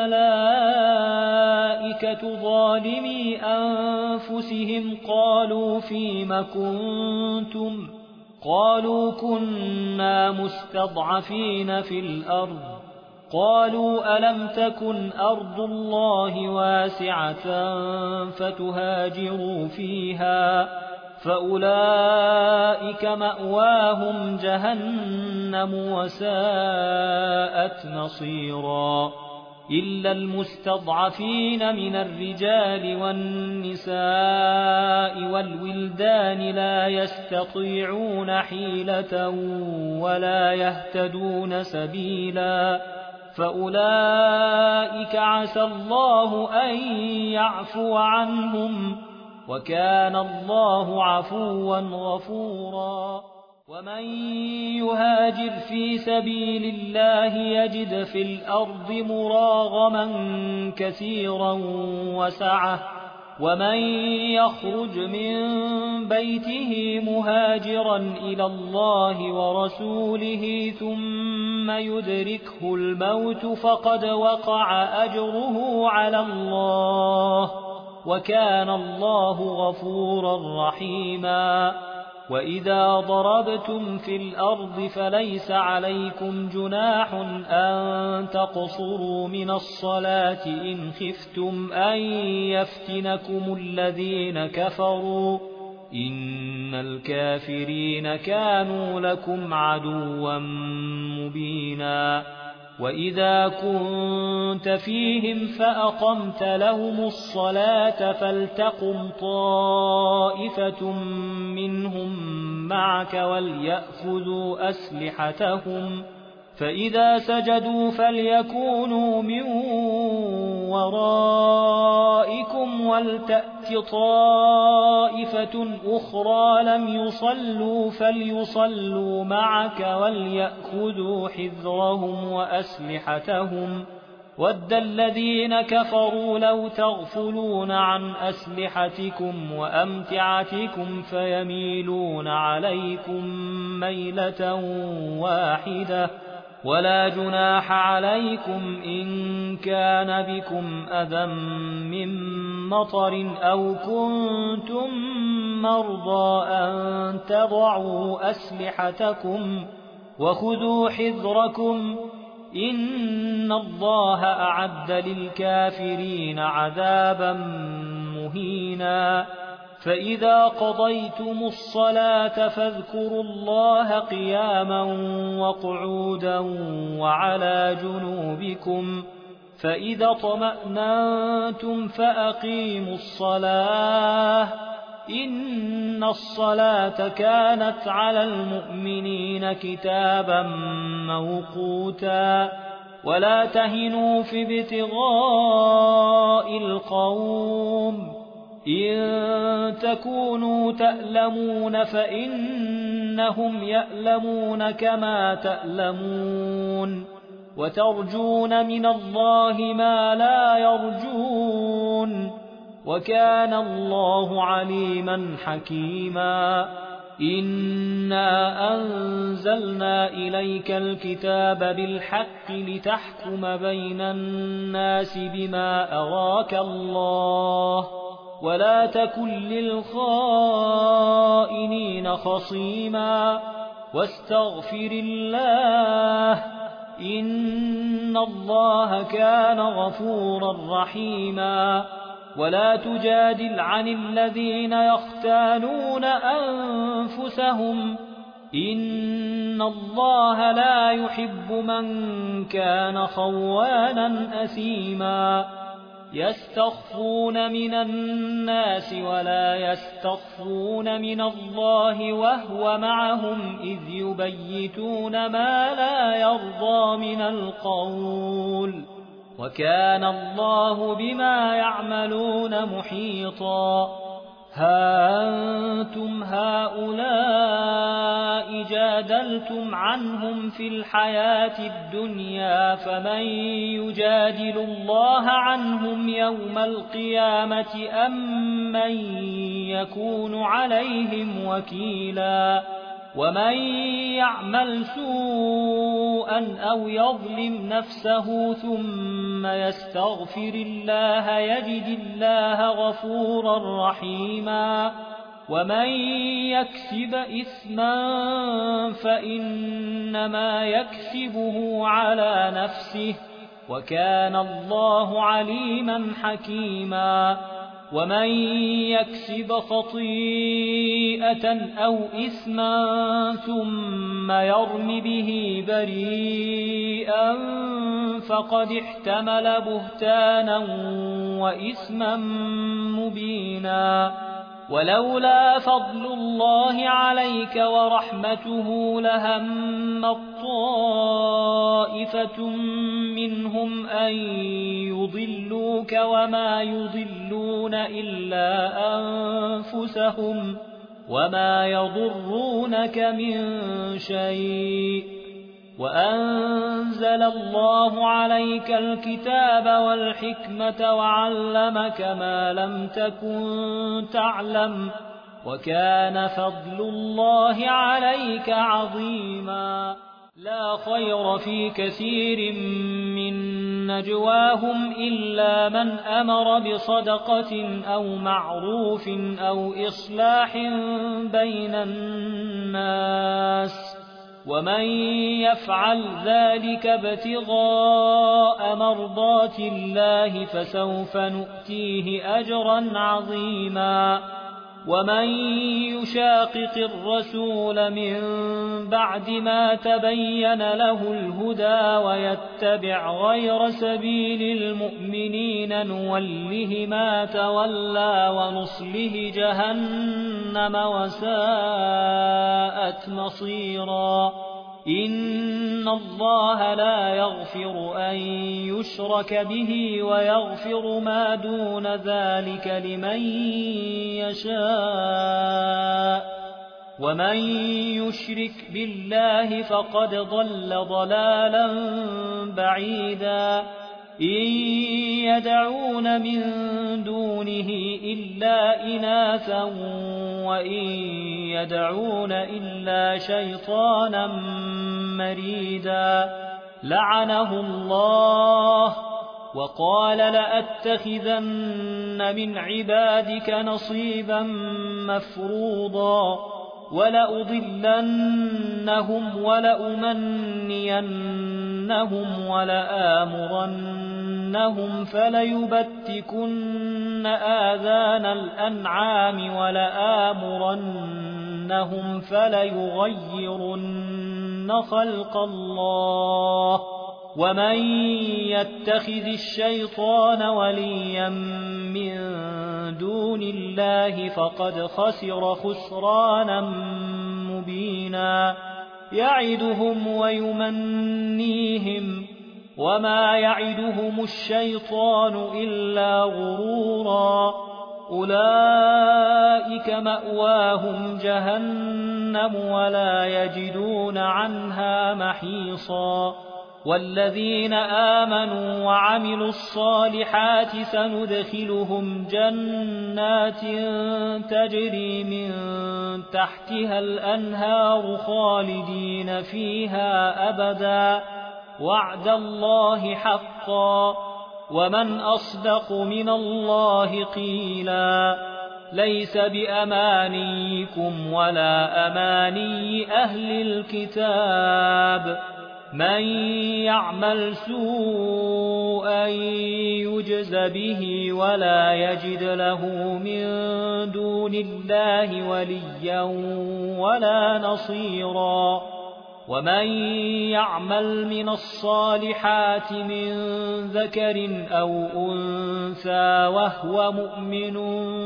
الملائكة ظالمي أنفسهم قالوا فيم كنتم قالوا كنا مستضعفين في الأرض قالوا ألم تكن أرض الله واسعة فتهاجروا فيها فأولئك مأواهم جهنم وساءت مصيرا إلا المستضعفين من الرجال والنساء والولدان لا يستطيعون حيلة ولا يهتدون سبيلا فأولئك عسى الله أن يعفو عنهم وكان الله عفوا غفورا ومن يهاجر في سبيل الله يجد في الأرض مراغما كثيرا وسعة ومن يخرج من بيته مهاجرا إلى الله ورسوله ثم يدركه الموت فقد وقع أجره على الله وكان الله غفورا رحيما وإذا ضربتم في الأرض فليس عليكم جناح أن تقصروا من الصلاة إن خفتم أن يفتنكم الذين كفروا إن الكافرين كانوا لكم عدوا مبينا وإذا كنت فيهم فأقمت لهم الصلاة فلتقم طائفة منهم معك وليأخذوا أسلحتهم فإذا سجدوا فليكونوا من ورائكم ولتأت طائفة أخرى لم يصلوا فليصلوا معك وليأخذوا حذرهم وأسلحتهم ود الذين كفروا لو تغفلون عن أسلحتكم وأمتعتكم فيميلون عليكم ميلة واحدة ولا جناح عليكم إن كان بكم أذى من مطر أو كنتم مرضى أن تضعوا أسلحتكم وخذوا حذركم إن الله أعد للكافرين عذابا مهينا فإذا قضيتم الصلاة فاذكروا الله قياما وقعودا وعلى جنوبكم فإذا اطمأننتم فأقيموا الصلاة إن الصلاة كانت على المؤمنين كتابا موقوتا ولا تهنوا في ابتغاء القوم إن تكونوا تألمون فإنهم يألمون كما تألمون وترجون من الله ما لا يرجون وكان الله عليما حكيما إنا أنزلنا إليك الكتاب بالحق لتحكم بين الناس بما أراك الله ولا تكن للخائنين خصيما واستغفر الله إن الله كان غفورا رحيما ولا تجادل عن الذين يختانون أنفسهم إن الله لا يحب من كان خوانا أثيما يستخفون من الناس ولا يستخفون من الله وهو معهم إذ يبيتون ما لا يرضى من القول وكان الله بما يعملون محيطا ها أنتم هؤلاء جادلتم عنهم في الحياة الدنيا فمن يجادل الله عنهم يوم القيامة أم من يكون عليهم وكيلا ومن يعمل سوءا أو يظلم نفسه ثم يستغفر الله يجد الله غفورا رحيما ومن يكسب إثما فإنما يكسبه على نفسه وكان الله عليما حكيما ومن يكسب خطيئة أو إثما ثم يرم به بريئا فقد احتمل بهتانا وإثما مبينا ولولا فضل الله عليك ورحمته لهم طائفة منهم أن يضلوك وما يضلون إلا أنفسهم وما يضرونك من شيء وأنزل الله عليك الكتاب والحكمة وعلمك ما لم تكن تعلم وكان فضل الله عليك عظيما لا خير في كثير من نجواهم إلا من أمر بصدقة أو معروف أو إصلاح بين الناس ومن يفعل ذلك ابتغاء مرضات الله فسوف نؤتيه أجرا عظيما ومن يشاقق الرسول من بعد ما تبين له الهدى ويتبع غير سبيل المؤمنين نوله ما تولى ونصله جهنم وساءت مصيرا إن الله لا يغفر أن يشرك به ويغفر ما دون ذلك لمن يشاء ومن يشرك بالله فقد ضل ضلالا بعيدا إن يدعون من دونه إلا إناثا وإن يدعون إلا شيطانا مريدا لعنه الله وقال لأتخذن من عبادك نصيبا مفروضا ولأضلنهم ولأمنينهم ولآمرنهم فليبتكن آذان الأنعام ولآمرنهم فليغيرن خلق الله ومن يتخذ الشيطان وليا من دون الله فقد خسر خسرانا مبينا يعدهم ويمنيهم وما يعدهم الشيطان إلا غرورا أولئك مأواهم جهنم ولا يجدون عنها محيصا والذين آمنوا وعملوا الصالحات سندخلهم جنات تجري من تحتها الأنهار خالدين فيها أبدا وعد الله حقا ومن أصدق من الله قيلا ليس بأمانيكم ولا أماني أهل الكتاب من يعمل سوءا يجز به ولا يجد له من دون الله وليا ولا نصيرا ومن يعمل من الصالحات من ذكر أو أنثى وهو مؤمن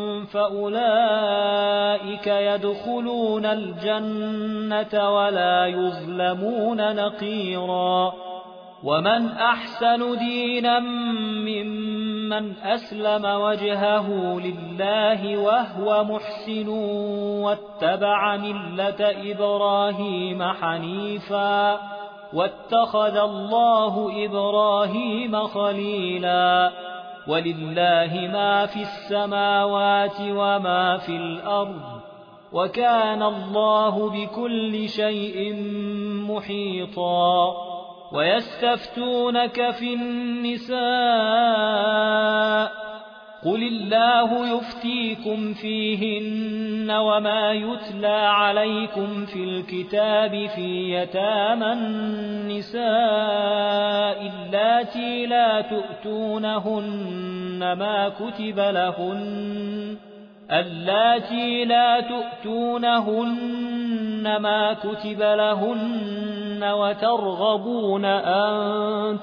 فأولئك يدخلون الجنة ولا يظلمون نقيرا ومن أحسن دينا ممن أسلم وجهه لله وهو محسن واتبع ملة إبراهيم حنيفا واتخذ الله إبراهيم خليلا ولله ما في السماوات وما في الأرض وكان الله بكل شيء محيطا ويستفتونك في النساء قل الله يفتيكم فيهن وما يتلى عليكم في الكتاب في يتامى النساء اللاتي لا تؤتونهن ما كتب لهن اللاتي لا تؤتونهن ما كتب لهن وترغبون أن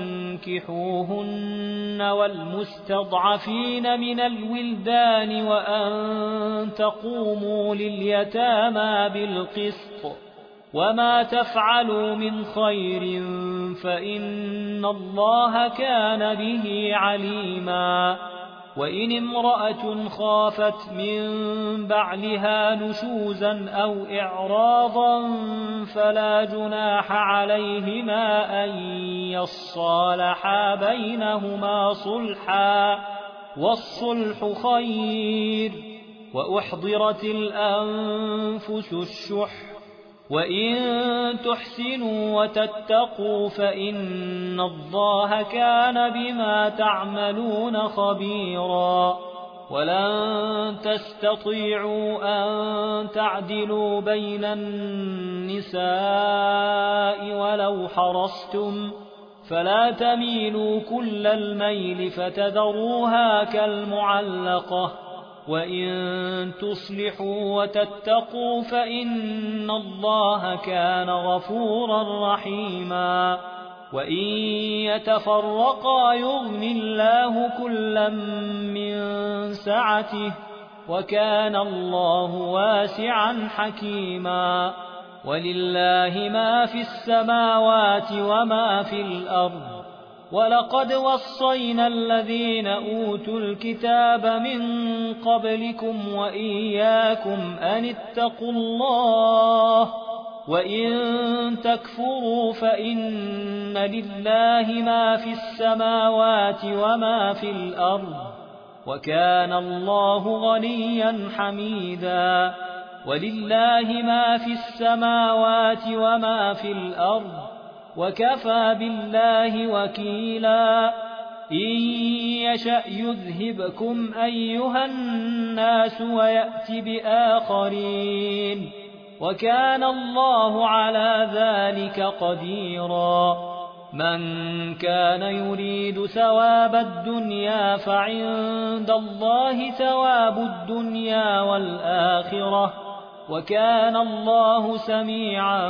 تنكحوهن والمستضعفين من الولدان وأن تقوموا لليتامى بالقسط وما تفعلوا من خير فإن الله كان به عليما وإن امرأة خافت من بعلها نشوزا أو إعراضا فلا جناح عليهما أن يصالحا بينهما صلحا والصلح خير وأحضرت الأنفس الشح وإن تحسنوا وتتقوا فإن الله كان بما تعملون خبيرا ولن تستطيعوا أن تعدلوا بين النساء ولو حرصتم فلا تميلوا كل الميل فتذروها كالمعلقة وإن تصلحوا وتتقوا فإن الله كان غفورا رحيما وإن يتفرقا يغن الله كلا من سعته وكان الله واسعا حكيما ولله ما في السماوات وما في الأرض ولقد وصينا الذين أوتوا الكتاب من قبلكم وإياكم أن اتقوا الله وإن تكفروا فإن لله ما في السماوات وما في الأرض وكان الله غنيا حميدا ولله ما في السماوات وما في الأرض وكفى بالله وكيلا إن يشأ يذهبكم أيها الناس ويأت بآخرين وكان الله على ذلك قديرا من كان يريد ثواب الدنيا فعند الله ثواب الدنيا والآخرة وكان الله سميعا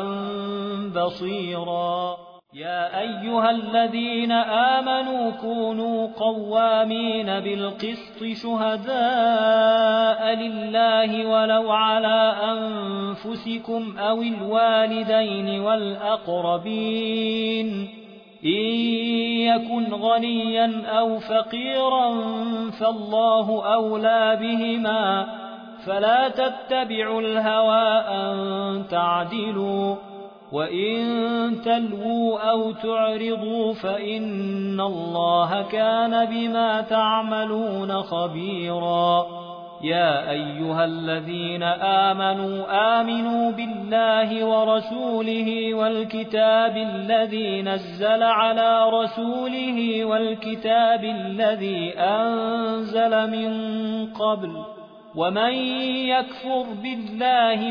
بصيرا يا أيها الذين آمنوا كونوا قوامين بالقسط شهداء لله ولو على أنفسكم أو الوالدين والأقربين إن يكن غنيا أو فقيرا فالله أولى بهما فلا تتبعوا الهوى أن تعدلوا وإن تلووا أو تعرضوا فإن الله كان بما تعملون خبيرا. يا أيها الذين آمنوا آمنوا بالله ورسوله والكتاب الذي نزل على رسوله والكتاب الذي أنزل من قبل، ومن يكفر بالله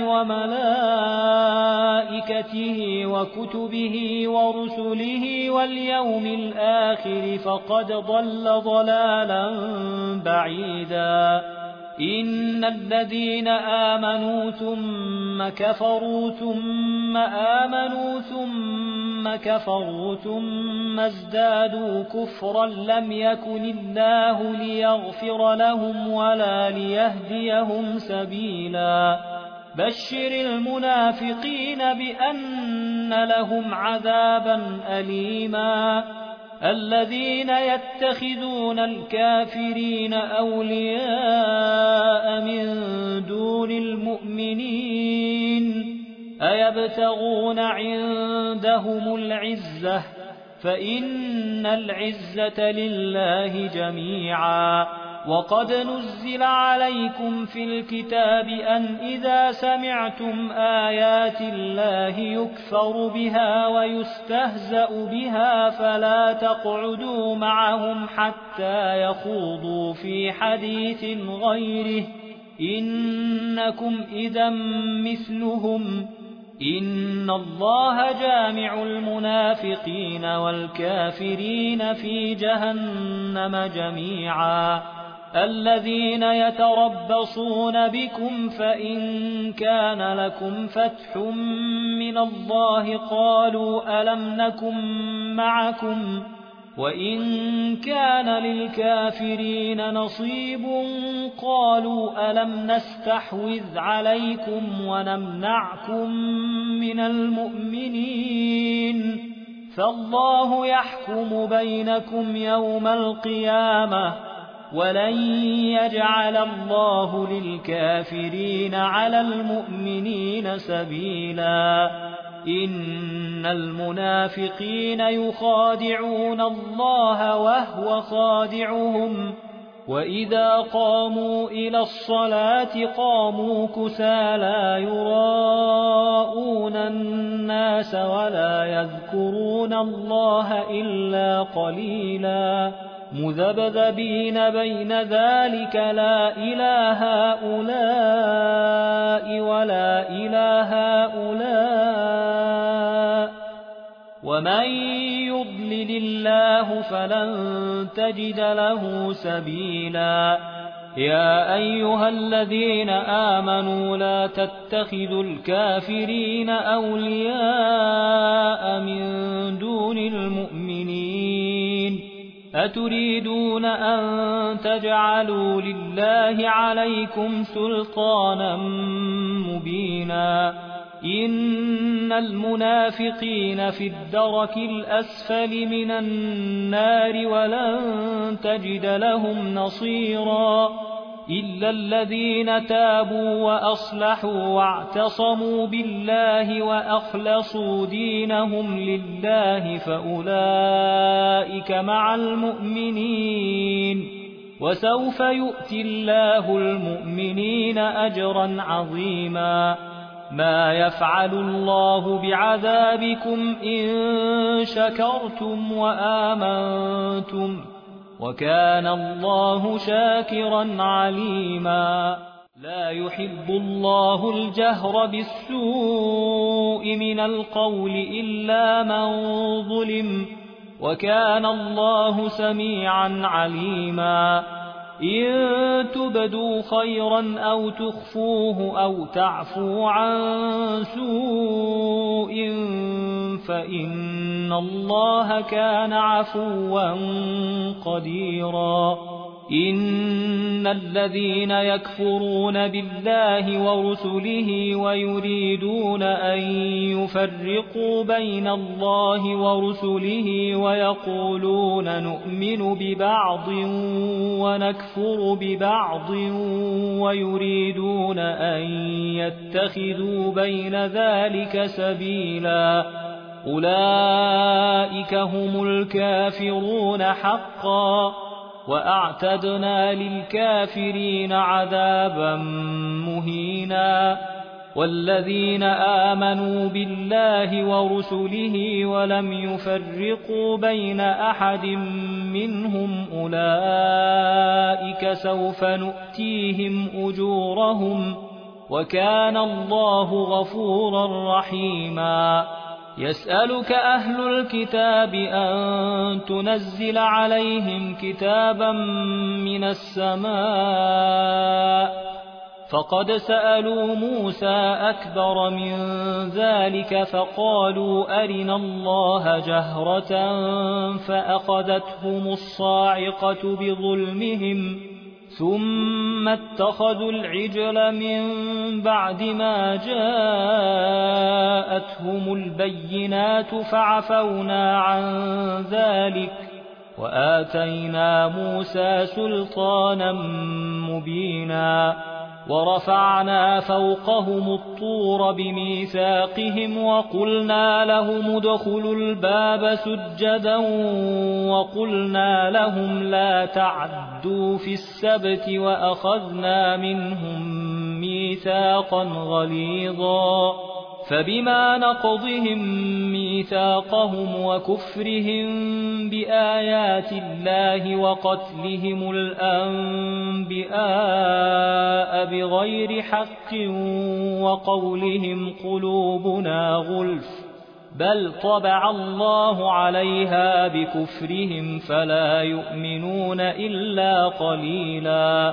وملائكته وكتبه ورسله واليوم الآخر فقد ضل ضلالا بعيدا. إن الذين آمنوا ثم كفروا ثم آمنوا ثم كفروا ثم ازدادوا كفرا لم يكن الله ليغفر لهم ولا ليهديهم سبيلا. بشر المنافقين بأن لهم عذابا أليما. الذين يتخذون الكافرين أولياء من دون المؤمنين أيبتغون عندهم العزة فإن العزة لله جميعا. وقد نزل عليكم في الكتاب أن إذا سمعتم آيات الله يكفر بها ويستهزأ بها فلا تقعدوا معهم حتى يخوضوا في حديث غيره إنكم إذا مثلهم. إن الله جامع المنافقين والكافرين في جهنم جميعا. الذين يتربصون بكم فإن كان لكم فتح من الله قالوا ألم نكن معكم وإن كان للكافرين نصيب قالوا ألم نستحوذ عليكم ونمنعكم من المؤمنين فالله يحكم بينكم يوم القيامة ولن يجعل الله للكافرين على المؤمنين سبيلا. إن المنافقين يخادعون الله وهو خادعهم وإذا قاموا إلى الصلاة قاموا كسالى يراءون الناس ولا يذكرون الله إلا قليلا مذبذبين بين ذلك لا إله هؤلاء ولا إله هؤلاء ومن يضلل الله فلن تجد له سبيلا. يا أيها الذين آمنوا لا تتخذوا الكافرين أولياء من دون المؤمنين أتريدون أن تجعلوا لله عليكم سلطانا مبينا. إن المنافقين في الدرك الأسفل من النار ولن تجد لهم نصيرا إلا الذين تابوا وأصلحوا واعتصموا بالله وأخلصوا دينهم لله فأولئك مع المؤمنين وسوف يؤتي الله المؤمنين أجرا عظيما. ما يفعل الله بعذابكم إن شكرتم وآمنتم وكان الله شاكرا عليما. لا يحب الله الجهر بالسوء من القول إلا من ظلم وكان الله سميعا عليما. إن تبدوا خيرا أو تخفوه أو تعفوا عن سوء فإن الله كان عفوا قديرا. إن الذين يكفرون بالله ورسله ويريدون أن يفرقوا بين الله ورسله ويقولون نؤمن ببعض ونكفر ببعض ويريدون أن يتخذوا بين ذلك سبيلا أولئك هم الكافرون حقا وأعتدنا للكافرين عذابا مهينا والذين آمنوا بالله ورسله ولم يفرقوا بين أحد منهم أولئك سوف نؤتيهم أجورهم وكان الله غفورا رحيما يسألك أهل الكتاب أن تنزل عليهم كتابا من السماء فقد سألوا موسى أكبر من ذلك فقالوا أرنا الله جهرة فأخذتهم الصاعقة بظلمهم ثم اتخذوا العجل من بعد ما جاءتهم البينات فعفونا عن ذلك وآتينا موسى سلطانا مبينا ورفعنا فوقهم الطور بميثاقهم وقلنا لهم ادخلوا الباب سجدا وقلنا لهم لا تعدوا في السبت وأخذنا منهم ميثاقا غليظا فبما نقضهم ميثاقهم وكفرهم بآيات الله وقتلهم الأنبياء بغير حق وقولهم قلوبنا غلف بل طبع الله عليها بكفرهم فلا يؤمنون إلا قليلا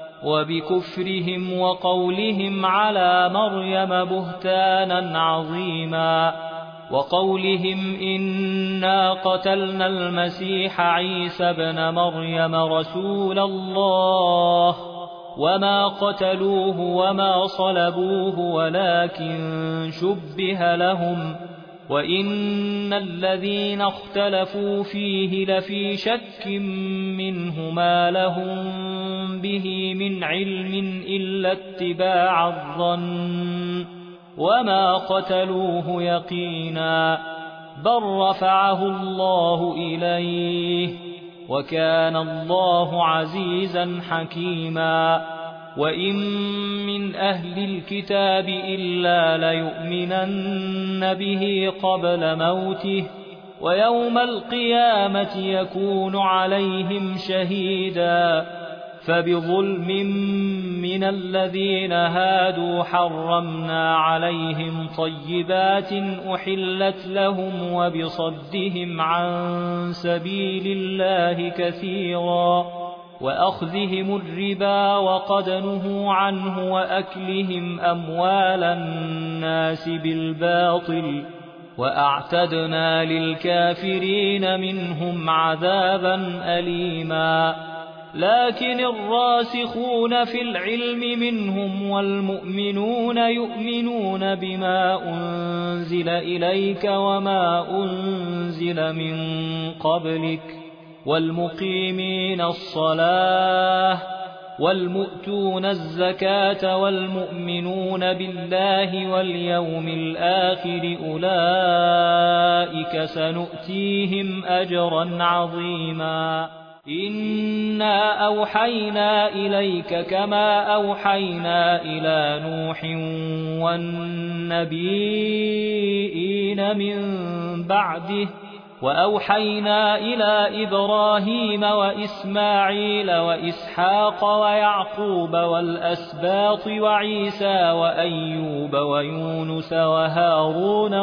وبكفرهم وقولهم على مريم بهتانا عظيما وقولهم إنا قتلنا المسيح عيسى ابن مريم رسول الله وما قتلوه وما صلبوه ولكن شبه لهم وإن الذين اختلفوا فيه لفي شك منه ما لهم به من علم إلا اتباع الظن وما قتلوه يقينا بل رفعه الله إليه وكان الله عزيزا حكيما وإن من أهل الكتاب إلا ليؤمنن به قبل موته ويوم القيامة يكون عليهم شهيدا فبظلم من الذين هادوا حرمنا عليهم طيبات أحلت لهم وبصدهم عن سبيل الله كثيرا وأخذهم الربا وقد نهوا عنه وأكلهم أموال الناس بالباطل وأعتدنا للكافرين منهم عذابا أليما لكن الراسخون في العلم منهم والمؤمنون يؤمنون بما أنزل إليك وما أنزل من قبلك والمقيمين الصلاة والمؤتون الزكاة والمؤمنون بالله واليوم الآخر أولئك سنؤتيهم أجرا عظيما إنا أوحينا إليك كما أوحينا إلى نوح والنبيين من بعده وأوحينا إلى إبراهيم وإسماعيل وإسحاق ويعقوب والأسباط وعيسى وأيوب ويونس وهارون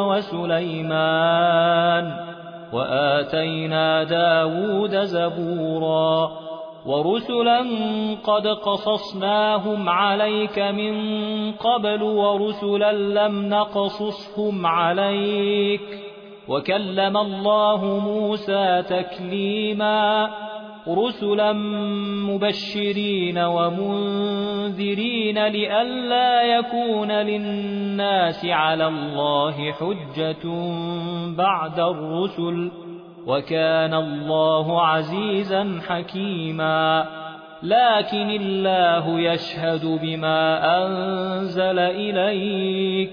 وسليمان وآتينا داود زبورا ورسلا قد قصصناهم عليك من قبل ورسلا لم نقصصهم عليك وكلم الله موسى تكليما رسلا مبشرين ومنذرين لئلا يكون للناس على الله حجة بعد الرسل وكان الله عزيزا حكيما لكن الله يشهد بما أنزل إليك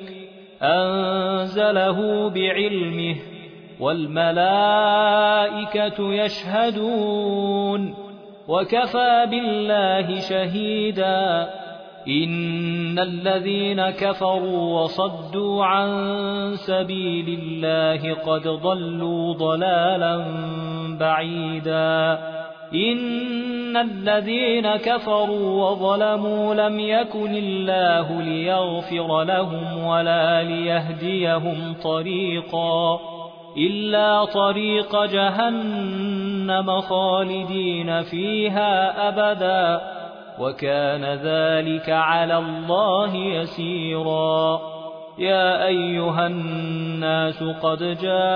أنزله بعلمه والملائكة يشهدون وكفى بالله شهيدا إن الذين كفروا وصدوا عن سبيل الله قد ضلوا ضلالا بعيدا إن الذين كفروا وظلموا لم يكن الله ليغفر لهم ولا ليهديهم طريقا إلا طريق جهنم خالدين فيها أبدا وكان ذلك على الله يسيرا يا أيها الناس قد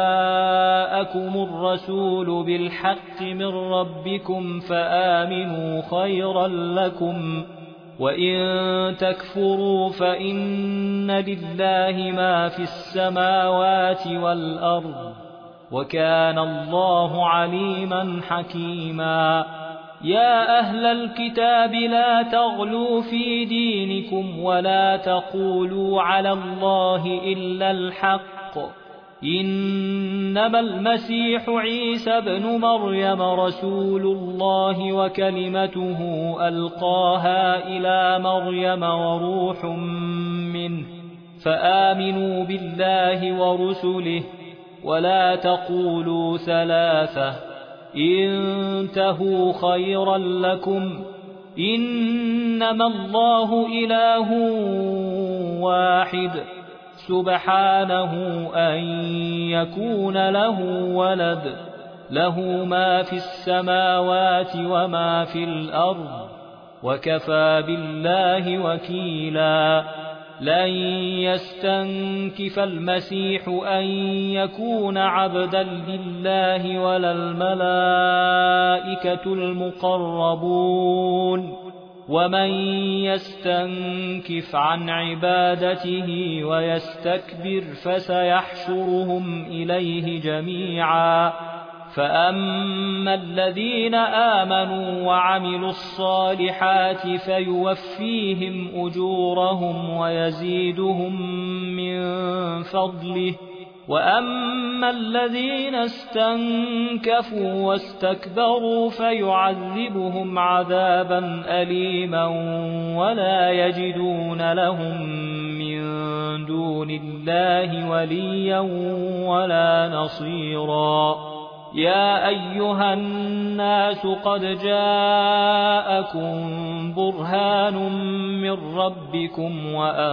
جاءكم الرسول بالحق من ربكم فآمنوا خيرا لكم وإن تكفروا فإن لله ما في السماوات والأرض وكان الله عليما حكيما يا أهل الكتاب لا تغلوا في دينكم ولا تقولوا على الله إلا الحق إنما المسيح عيسى ابن مريم رسول الله وكلمته ألقاها إلى مريم وروح منه فآمنوا بالله ورسله ولا تقولوا ثلاثة انتهوا خيرا لكم إنما الله إله واحد سبحانه أن يكون له ولد له ما في السماوات وما في الأرض وكفى بالله وكيلا لن يستنكف المسيح أن يكون عبدا لله ولا الملائكة المقربون ومن يستنكف عن عبادته ويستكبر فسيحشرهم إليه جميعا فأما الذين آمنوا وعملوا الصالحات فيوفيهم أجورهم ويزيدهم من فضله وأما الذين استنكفوا واستكبروا فيعذبهم عذابا أليما ولا يجدون لهم من دون الله وليا ولا نصيرا يا أيها الناس قد جاءكم برهان من ربكم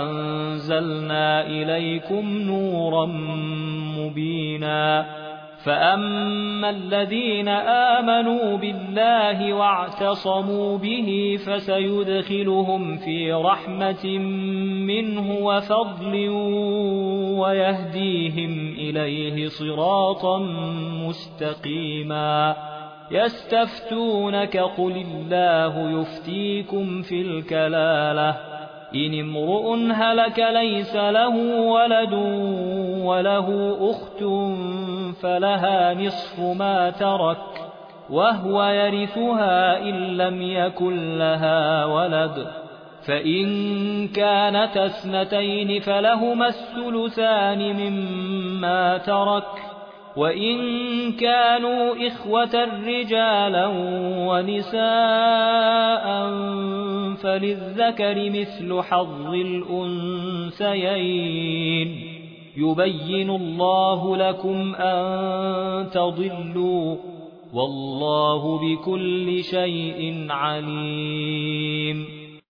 وأنزلنا إليكم نورا مبينا فأما الذين آمنوا بالله واعتصموا به فسيدخلهم في رحمة منه وفضل ويهديهم إليه صراطا مستقيما يستفتونك قل الله يفتيكم في الكلالة إن امرؤ هلك ليس له ولد وله أخت فلها نصف ما ترك وهو يرثها إن لم يكن لها ولد فإن كانت اثنتين فلهما الثلثان مما ترك وإن كانوا إخوة رجالا ونساء فللذكر مثل حظ الأنثيين يبين الله لكم أن تضلوا والله بكل شيء عليم